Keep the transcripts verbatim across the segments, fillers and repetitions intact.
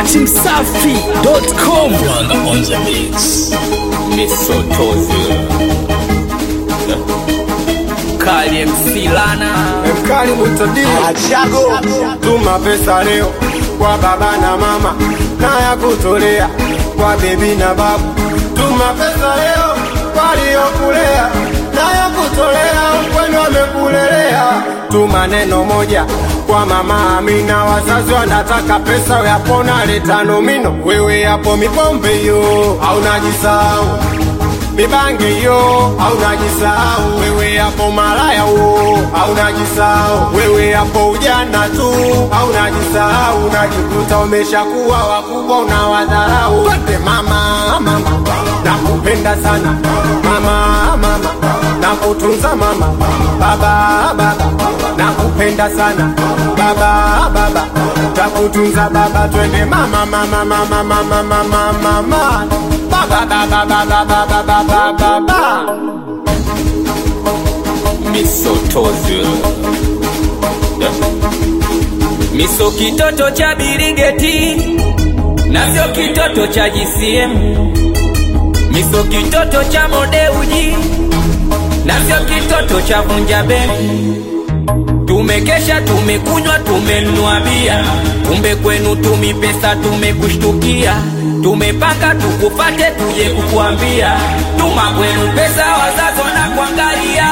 dati msafi dot com. On the mix. Misotozi Kali Msilana Mkali Mutadili Achago. Tuma pesa leo kwa baba na mama na ya kutolea kwa bebi na babu. Tuma pesa leo kwa liyokulea na ya kutolea kwenu wamekulelea. Tuma neno moja kwa mama Amina, wazazi wanataka pesa yapona leta nomino. Wewe hapo mipombe yo au najisahau, mibange yo au najisahau. Wewe hapo malaya wo au najisahau. Wewe hapo ujana tu au najisahau. Unajikuta umeshakuwa wakubwa unawadharau. Wote mama mama nakupenda sana mama mama nakutunza mama. Baba baba nakupenda sana baba baba nakutunza baba. Twende mama mama mama mama mama mama baba baba baba baba baba baba. Misotozi Miso kitoto cha birigeti na sio kitoto cha G C M. Miso kitoto cha modeuji na sio kitoto cha vunja beni. Tumekesha tumekunywa tumenunua bia, kumbe kwenu tumi pesa tumekushtukia. Tumepanga tukufate tuje kukuambia, tuma kwenu pesa wazazi wanakuangalia.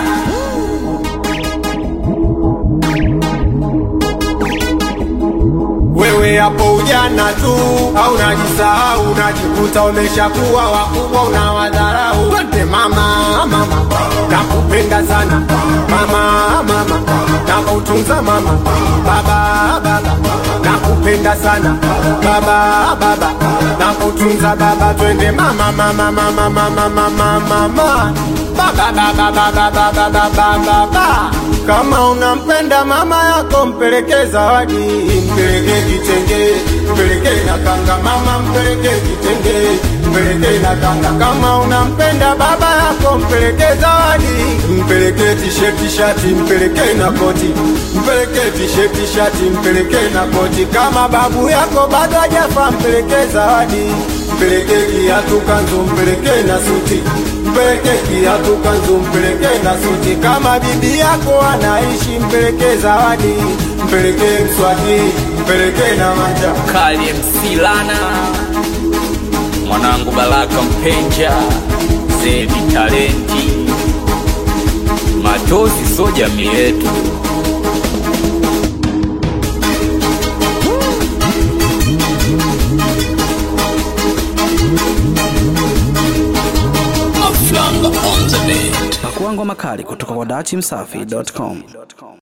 Wewe hapo ujana tu au najisahau. Unajikuta umeshakuwa wakubwa unawadharau. Wote mama mama nakupenda sana mama mama nakutunza mama. Baba baba nakupenda sana baba baba nakutunza baba. Twende mama mama mama mama mama mama baba baba baba baba baba baba. Kama unampenda mama yako mpeleke zawadi, mpeleke kitenge, mpeleke na kanga. Mama mpeleke kitenge, mpeleke na kanga. Kama unampenda baba yako mpeleke zawadi, mpeleke t-shirt shati, mpeleke na koti, mpeleke t-shirt shati, mpeleke na koti. Kama babu yako bado hajafa mpeleke zawadi, mpeleke kiatu kanzu, mpeleke na suti, mpeleke kiatu kanzu, mpeleke na suti. Kama bibi yako anaishi mpeleke zawadi, mpeleke mswaki, mpeleke na manja. Kali Msilana mwanangu Baraka Mpenja Zedi talenti Matozi so jamii yetu. Aflanga on the beat. Pakuangwa makali kutoka kwa dati msafi dot com.